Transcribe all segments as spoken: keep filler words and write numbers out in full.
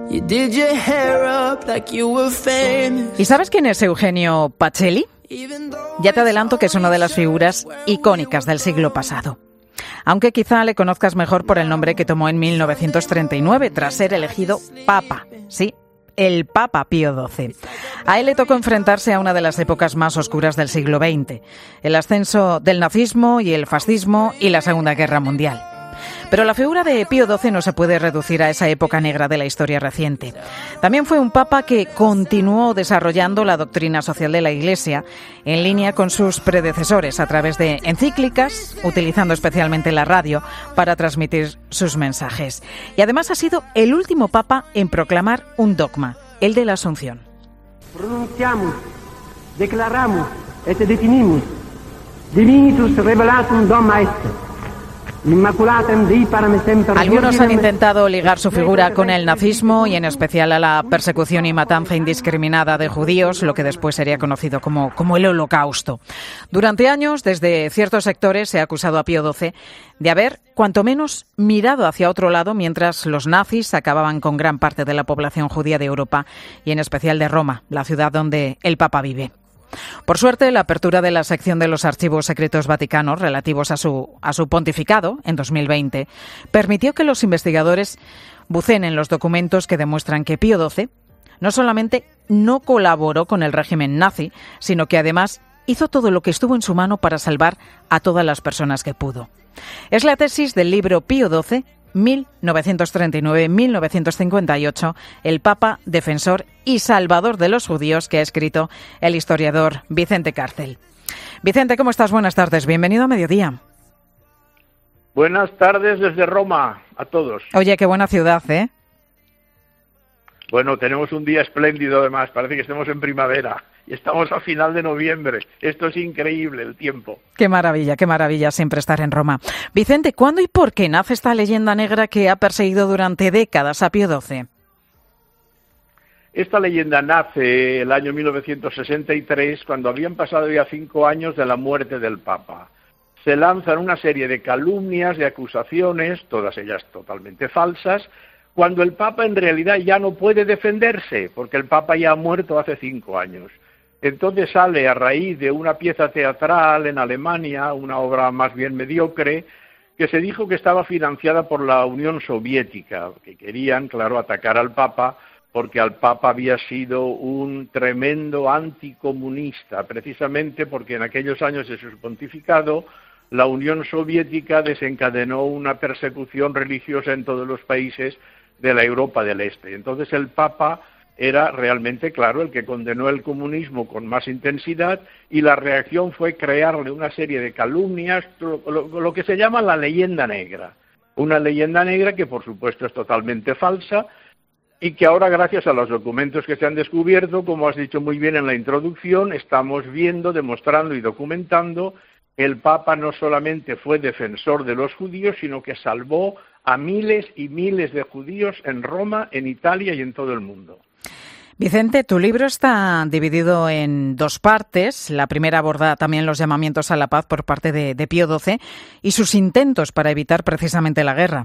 ¿Y sabes quién es Eugenio Pacelli? Ya te adelanto que es una de las figuras icónicas del siglo pasado. Aunque quizá le conozcas mejor por el nombre que tomó en mil novecientos treinta y nueve tras ser elegido Papa. Sí, el Papa Pío doce. A él le tocó enfrentarse a una de las épocas más oscuras del siglo veinte, el ascenso del nazismo y el fascismo y la Segunda Guerra Mundial. Pero la figura de Pío doce no se puede reducir a esa época negra de la historia reciente. También fue un papa que continuó desarrollando la doctrina social de la Iglesia en línea con sus predecesores a través de encíclicas, utilizando especialmente la radio para transmitir sus mensajes. Y además ha sido el último papa en proclamar un dogma, el de la Asunción. Pronunciamos, declaramos et definimos divinitus revelatum dogma est. Algunos han intentado ligar su figura con el nazismo y en especial a la persecución y matanza indiscriminada de judíos, lo que después sería conocido como, como el Holocausto. Durante años, desde ciertos sectores se ha acusado a Pío doce de haber, cuanto menos, mirado hacia otro lado mientras los nazis acababan con gran parte de la población judía de Europa y en especial de Roma, la ciudad donde el Papa vive. Por suerte, la apertura de la sección de los archivos secretos vaticanos relativos a su, a su pontificado en dos mil veinte permitió que los investigadores buceen en los documentos que demuestran que Pío doce no solamente no colaboró con el régimen nazi, sino que además hizo todo lo que estuvo en su mano para salvar a todas las personas que pudo. Es la tesis del libro Pío doce, mil novecientos treinta y nueve a mil novecientos cincuenta y ocho, el Papa, defensor y salvador de los judíos, que ha escrito el historiador Vicente Cárcel. Vicente, ¿cómo estás? Buenas tardes, bienvenido a Mediodía. Buenas tardes desde Roma, a todos. Oye, qué buena ciudad, ¿eh? Bueno, tenemos un día espléndido además, parece que estemos en primavera y estamos a final de noviembre. Esto es increíble, el tiempo. Qué maravilla, qué maravilla siempre estar en Roma. Vicente, ¿cuándo y por qué nace esta leyenda negra que ha perseguido durante décadas a Pío doce? Esta leyenda nace el año mil novecientos sesenta y tres, cuando habían pasado ya cinco años de la muerte del Papa. Se lanzan una serie de calumnias, de acusaciones, todas ellas totalmente falsas, cuando el Papa en realidad ya no puede defenderse, porque el Papa ya ha muerto hace cinco años. Entonces sale a raíz de una pieza teatral en Alemania, una obra más bien mediocre, que se dijo que estaba financiada por la Unión Soviética, que querían, claro, atacar al Papa, porque al Papa había sido un tremendo anticomunista, precisamente porque en aquellos años de su pontificado la Unión Soviética desencadenó una persecución religiosa en todos los países de la Europa del Este. Entonces el Papa era realmente, claro, el que condenó el comunismo con más intensidad y la reacción fue crearle una serie de calumnias, lo, lo, lo que se llama la leyenda negra. Una leyenda negra que por supuesto es totalmente falsa y que ahora, gracias a los documentos que se han descubierto, como has dicho muy bien en la introducción, estamos viendo, demostrando y documentando que el Papa no solamente fue defensor de los judíos, sino que salvó a miles y miles de judíos en Roma, en Italia y en todo el mundo. Vicente, tu libro está dividido en dos partes. La primera aborda también los llamamientos a la paz por parte de, de Pío doce y sus intentos para evitar precisamente la guerra.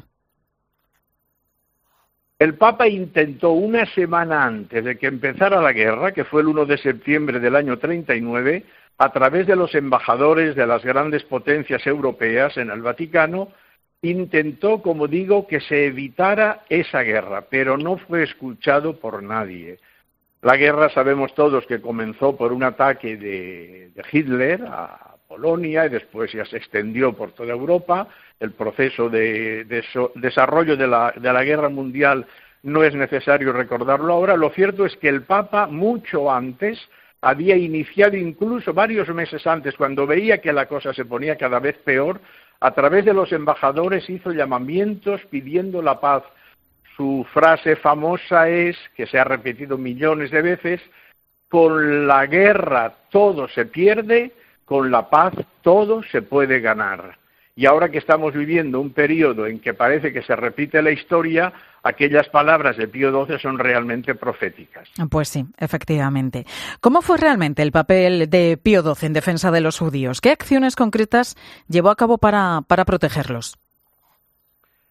El Papa intentó una semana antes de que empezara la guerra, que fue el uno de septiembre del año treinta y nueve, a través de los embajadores de las grandes potencias europeas en el Vaticano, intentó, como digo, que se evitara esa guerra, pero no fue escuchado por nadie. La guerra sabemos todos que comenzó por un ataque de, de Hitler a Polonia y después ya se extendió por toda Europa. El proceso de, de so, desarrollo de la, de la guerra mundial no es necesario recordarlo ahora. Lo cierto es que el Papa, mucho antes, había iniciado incluso varios meses antes, cuando veía que la cosa se ponía cada vez peor, a través de los embajadores hizo llamamientos pidiendo la paz. Su frase famosa es, que se ha repetido millones de veces, con la guerra todo se pierde, con la paz todo se puede ganar. Y ahora que estamos viviendo un periodo en que parece que se repite la historia, aquellas palabras de Pío doce son realmente proféticas. Pues sí, efectivamente. ¿Cómo fue realmente el papel de Pío doce en defensa de los judíos? ¿Qué acciones concretas llevó a cabo para, para protegerlos?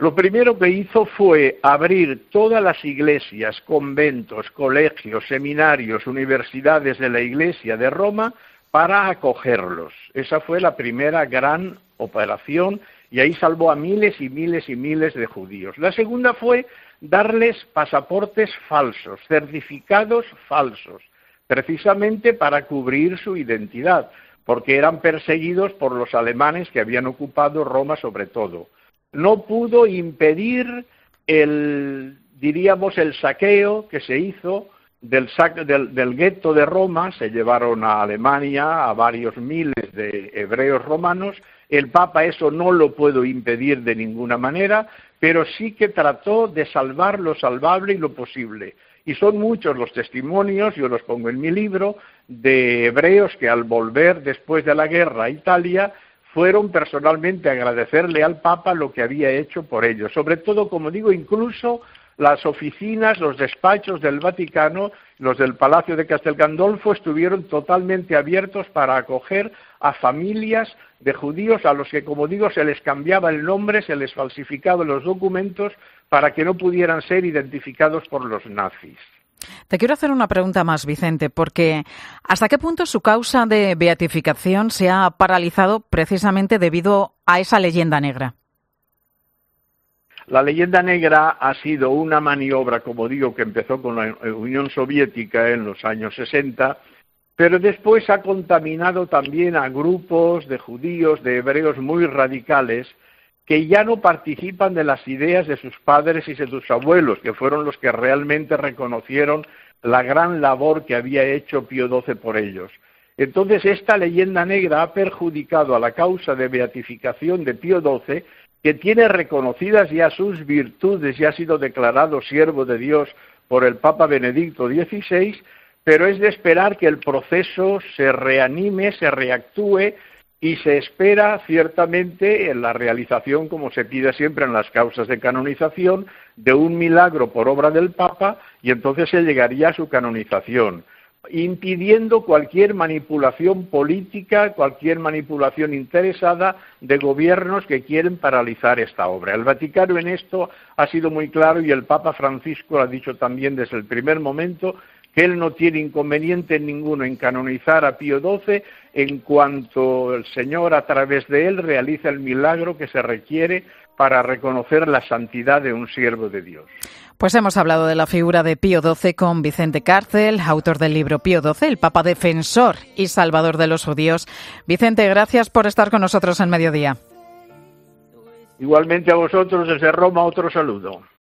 Lo primero que hizo fue abrir todas las iglesias, conventos, colegios, seminarios, universidades de la Iglesia de Roma para acogerlos. Esa fue la primera gran operación y ahí salvó a miles y miles y miles de judíos. La segunda fue darles pasaportes falsos, certificados falsos, precisamente para cubrir su identidad, porque eran perseguidos por los alemanes que habían ocupado Roma sobre todo. No pudo impedir el, diríamos, el saqueo que se hizo del, saque, del, del gueto de Roma. Se llevaron a Alemania a varios miles de hebreos romanos. El Papa eso no lo pudo impedir de ninguna manera, pero sí que trató de salvar lo salvable y lo posible. Y son muchos los testimonios, yo los pongo en mi libro, de hebreos que al volver después de la guerra a Italia fueron personalmente a agradecerle al Papa lo que había hecho por ellos. Sobre todo, como digo, incluso las oficinas, los despachos del Vaticano, los del Palacio de Castel Gandolfo, estuvieron totalmente abiertos para acoger a familias de judíos a los que, como digo, se les cambiaba el nombre, se les falsificaban los documentos para que no pudieran ser identificados por los nazis. Te quiero hacer una pregunta más, Vicente, porque ¿hasta qué punto su causa de beatificación se ha paralizado precisamente debido a esa leyenda negra? La leyenda negra ha sido una maniobra, como digo, que empezó con la Unión Soviética en los años sesenta, pero después ha contaminado también a grupos de judíos, de hebreos muy radicales, que ya no participan de las ideas de sus padres y de sus abuelos, que fueron los que realmente reconocieron la gran labor que había hecho Pío doce por ellos. Entonces, esta leyenda negra ha perjudicado a la causa de beatificación de Pío doce, que tiene reconocidas ya sus virtudes y ha sido declarado siervo de Dios por el Papa Benedicto dieciséis, pero es de esperar que el proceso se reanime, se reactúe, y se espera ciertamente en la realización, como se pide siempre en las causas de canonización, de un milagro por obra del Papa, y entonces se llegaría a su canonización, impidiendo cualquier manipulación política, cualquier manipulación interesada de gobiernos que quieren paralizar esta obra. El Vaticano en esto ha sido muy claro y el Papa Francisco lo ha dicho también desde el primer momento, que él no tiene inconveniente ninguno en canonizar a Pío doce en cuanto el Señor a través de él realiza el milagro que se requiere para reconocer la santidad de un siervo de Dios. Pues hemos hablado de la figura de Pío doce con Vicente Cárcel, autor del libro Pío doce, el Papa defensor y salvador de los judíos. Vicente, gracias por estar con nosotros en Mediodía. Igualmente a vosotros desde Roma, otro saludo.